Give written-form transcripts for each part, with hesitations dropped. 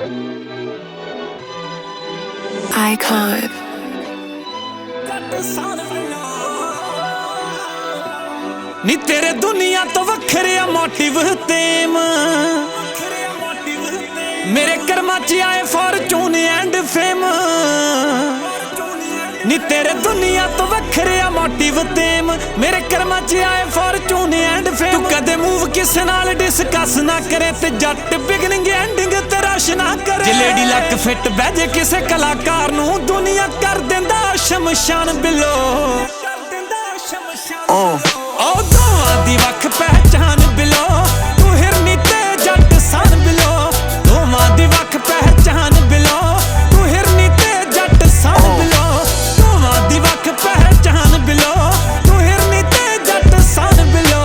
Icon. नी तेरे दुनिया तो वखरिया मोटिव तेम मेरे कर्मा च आए फॉर्चून एंड फेम। नी तेरे दुनिया तो वखरिया मोटिव तेम मेरे कर्मा च आए फॉर्चून एंड फेम। तू कदे मूव किसे नाल डिस्कस ना करे ते जट बिगनिंग एंडिंग ते रश ना करे। जे लेडी लक फिट बहजे किसे कलाकार नू दुनिया कर देंदा शमशान बिलो। ओ दोवां दी वख पहचान बिलो तू हिरनी ते जट सन बिलो। दोवां दी वख पहचान बिलो तू हिरनी ते जट सन बिलो। दोवां दी वख पहचान बिलो तू हिरनी ते जट सन बिलो।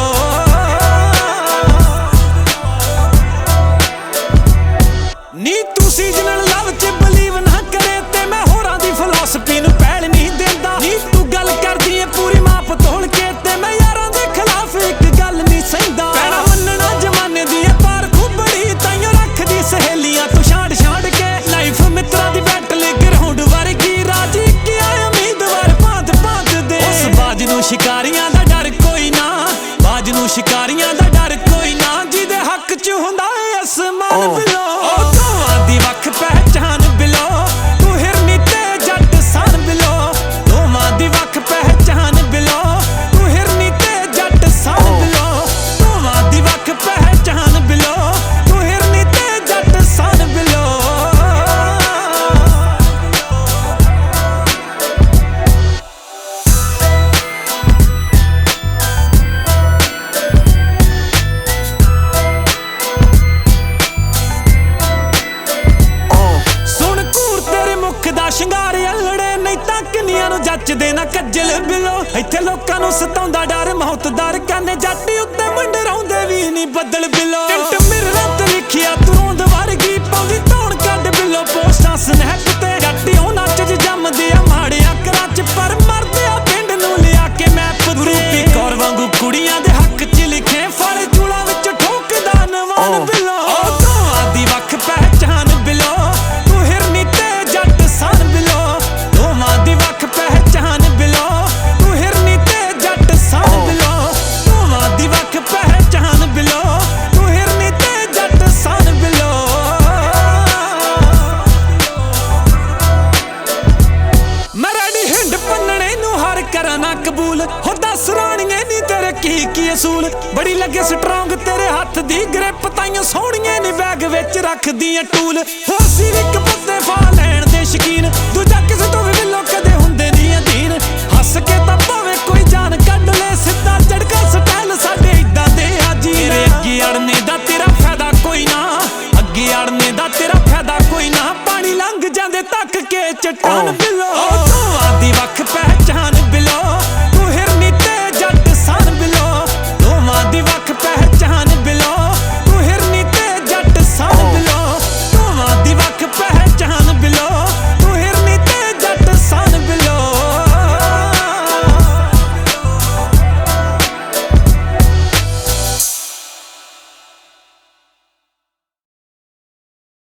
नी तू सीजनल लव च बिलीव ना करे ते मैं होरां दी फिलॉसफी नू पैल नहीं देंदा। नी तू गल करदी है पूरी माप तोल के ते मैं यारां दे खिलाफ एक गल नहीं सहिंदा। पैणा मन्नना जमाने दी है पार खुबड़ी ताइयों रखदी सहेलियां तू छाड़ छाड़ के। लाइफ मित्रा दी बैटल ग्राउंड वर्गी राजी किया उम्मीदवार भांत भांत दे। उस बाज नू शिकारियां दा डर कोई ना बाज नू शिकारियां दा डर कोई ना जिहदे हक च हुंदा है आसमान बिलो। ओ दोवां दी वख पहचान बिलो तू हिरनी ते जट सन बिलो। दोवां दी वख पहचान बिलो तू हिरनी ते जट सन बिलो। दोवां दी वख पहचान बिलो तू हिरनी ते जट सन बिलो। सुन घूर तेरे मुख दा शिंगार अल्लड़े नहीं तां किन्नियां नू जचदे ना कज्जल बिलो। इत्थे लोकां नू सताउंदा डर मौत दर कहंदे जट उत्ते मंडराउंदे वी नहीं बदल बिलो। टिंट मिररां ते लिखिया तू रोंद वर्गी पाउंदी धौण कड्ड बिलो। पोस्टां स्नैप ते जट उन्हां च जम्मदे आ माड़ियां घरां च पर मरदे आ पिंड नू लिया के मैप ते। रूपी कौर वांगू कुड़ियां दे हक च लिखे फल चूड़ा विच ठोकदा नवान बिलो। ओ दोवां दी वख पहचान बिलो तू हिरनी ते जट सन बिलो। दोवां दी वख पहचान बिलो तू हिरनी ते जट सन बिलो। दोवां दी वख पहचान बिलो तू हिरनी ते जट सन बिलो। मैं रेडी हिंड पन्नणे नू हर करा ना कबूल हो दस राणिए नी तेरे की असूल। बड़ी लगे स्ट्रोंग तेरे हत्थ दी ग्रिप ताइयों सोहणिए नी बैग विच रखदी टूल। हो सी इक बंदे फा लैण दे शकीन दूजा किसे तो